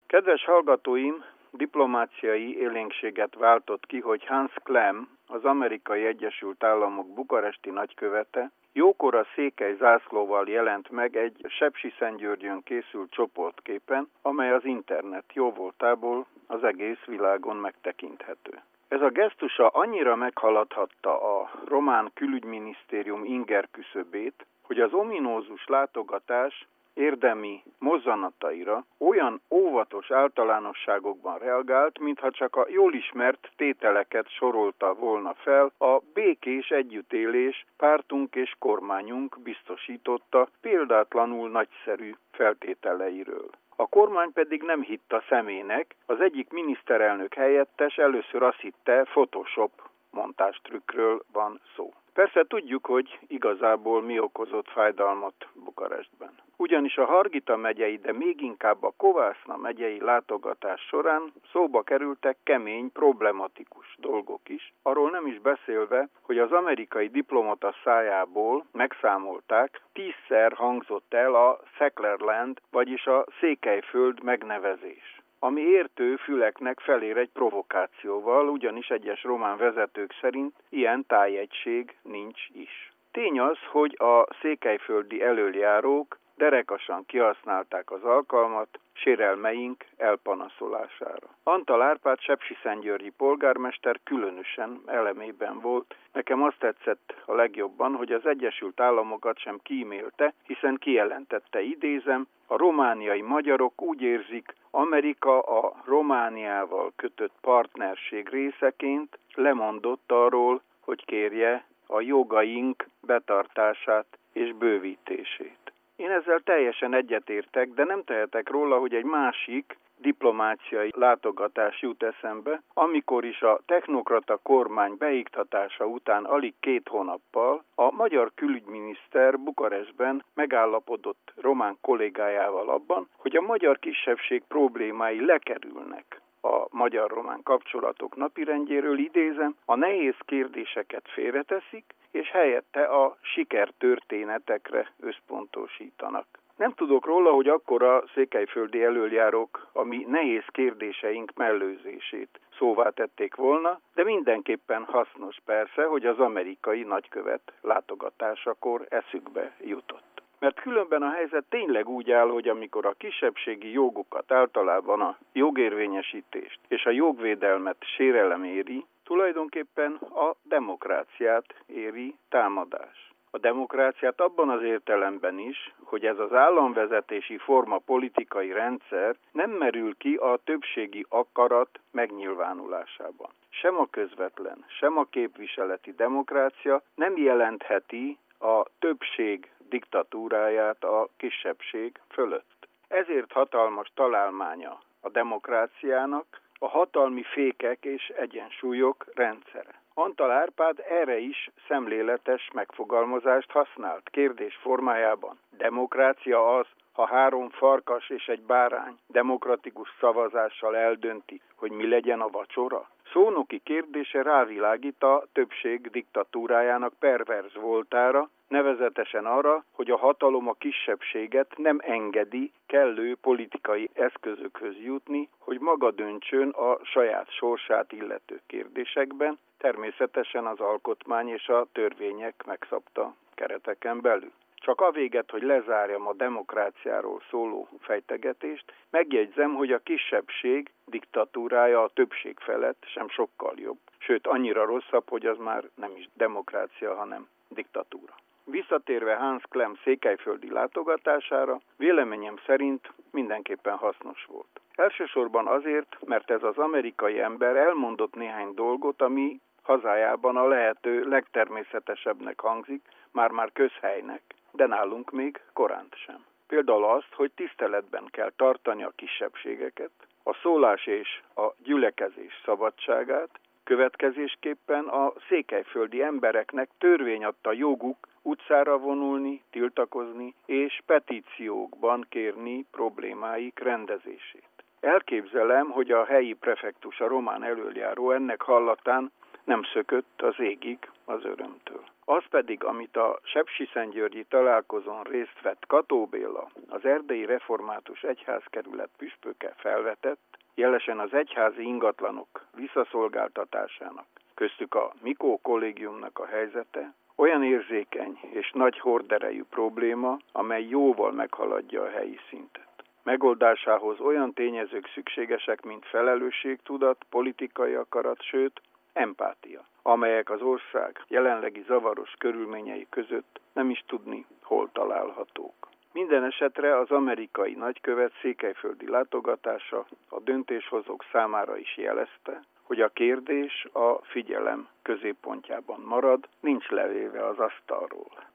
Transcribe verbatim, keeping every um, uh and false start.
Kedves hallgatóim, diplomáciai élénkséget váltott ki, hogy Hans Klemm, az Amerikai Egyesült Államok bukaresti nagykövete, jókora székely zászlóval jelent meg egy Sepsiszentgyörgyön készült csoportképen, amely az internet jóvoltából az egész világon megtekinthető. Ez a gesztusa annyira meghaladhatta a román külügyminisztérium inger küszöbét, hogy az ominózus látogatás érdemi mozzanataira olyan óvatos általánosságokban reagált, mintha csak a jól ismert tételeket sorolta volna fel a békés együttélés pártunk és kormányunk biztosította példátlanul nagyszerű feltételeiről. A kormány pedig nem hitt a szemének, az egyik miniszterelnök helyettes először azt hitte, Photoshop montástrükkről van szó. Persze tudjuk, hogy igazából mi okozott fájdalmat Bukarestben. Ugyanis a Hargita megyei, de még inkább a Kovászna megyei látogatás során szóba kerültek kemény, problematikus dolgok is, arról nem is beszélve, hogy az amerikai diplomata szájából megszámolták, tízszer hangzott el a Szeklerland, vagyis a Székelyföld megnevezés, ami értő füleknek felér egy provokációval, ugyanis egyes román vezetők szerint ilyen tájegység nincs is. Tény az, hogy a székelyföldi elöljárók derekasan kihasználták az alkalmat sérelmeink elpanaszolására. Antal Árpád sepsiszentgyörgyi polgármester különösen elemében volt. Nekem azt tetszett a legjobban, hogy az Egyesült Államokat sem kímélte, hiszen kijelentette, idézem, a romániai magyarok úgy érzik, Amerika a Romániával kötött partnerség részeként lemondott arról, hogy kérje a jogaink betartását és bővítését. Én ezzel teljesen egyetértek, de nem tehetek róla, hogy egy másik diplomáciai látogatás jut eszembe, amikor is a technokrata kormány beiktatása után alig két hónappal a magyar külügyminiszter Bukarestben megállapodott román kollégájával abban, hogy a magyar kisebbség problémái lekerülnek a magyar-román kapcsolatok napirendjéről, idézem, a nehéz kérdéseket félreteszik, és helyette a sikertörténetekre összpontosítanak. Nem tudok róla, hogy akkor a székelyföldi elöljárók a mi nehéz kérdéseink mellőzését szóvá tették volna, de mindenképpen hasznos persze, hogy az amerikai nagykövet látogatásakor eszükbe jutott. Mert különben a helyzet tényleg úgy áll, hogy amikor a kisebbségi jogokat, általában a jogérvényesítést és a jogvédelmet sérelem éri, tulajdonképpen a demokráciát éri támadás. A demokráciát abban az értelemben is, hogy ez az államvezetési forma politikai rendszer nem merül ki a többségi akarat megnyilvánulásában. Sem a közvetlen, sem a képviseleti demokrácia nem jelentheti a többség diktatúráját a kisebbség fölött. Ezért hatalmas találmánya a demokráciának a hatalmi fékek és egyensúlyok rendszere. Antal Árpád erre is szemléletes megfogalmazást használt kérdés formájában. Demokrácia az, ha három farkas és egy bárány demokratikus szavazással eldönti, hogy mi legyen a vacsora. Szónoki kérdése rávilágít a többség diktatúrájának perverz voltára, nevezetesen arra, hogy a hatalom a kisebbséget nem engedi kellő politikai eszközökhöz jutni, hogy maga döntsön a saját sorsát illető kérdésekben, természetesen az alkotmány és a törvények megszabta kereteken belül. Csak avéget, hogy lezárjam a demokráciáról szóló fejtegetést, megjegyzem, hogy a kisebbség diktatúrája a többség felett sem sokkal jobb. Sőt, annyira rosszabb, hogy az már nem is demokrácia, hanem diktatúra. Visszatérve Hans Klemm székelyföldi látogatására, véleményem szerint mindenképpen hasznos volt. Elsősorban azért, mert ez az amerikai ember elmondott néhány dolgot, ami hazájában a lehető legtermészetesebbnek hangzik, már-már közhelynek, de nálunk még koránt sem. Például azt, hogy tiszteletben kell tartani a kisebbségeket, a szólás és a gyülekezés szabadságát, következésképpen a székelyföldi embereknek törvény adta joguk utcára vonulni, tiltakozni és petíciókban kérni problémáik rendezését. Elképzelem, hogy a helyi prefektus, a román elöljáró ennek hallatán nem szökött az égig az örömtől. Az pedig, amit a sepsiszentgyörgyi találkozón részt vett Kató Béla, az erdélyi református egyházkerület püspöke felvetett, jelesen az egyházi ingatlanok visszaszolgáltatásának, köztük a Mikó kollégiumnak a helyzete, olyan érzékeny és nagy horderejű probléma, amely jóval meghaladja a helyi szintet. Megoldásához olyan tényezők szükségesek, mint felelősségtudat, politikai akarat, sőt, empátia, amelyek az ország jelenlegi zavaros körülményei között nem is tudni, hol találhatók. Minden esetre az amerikai nagykövet székelyföldi látogatása a döntéshozók számára is jelezte, hogy a kérdés a figyelem középpontjában marad, nincs levéve az asztalról.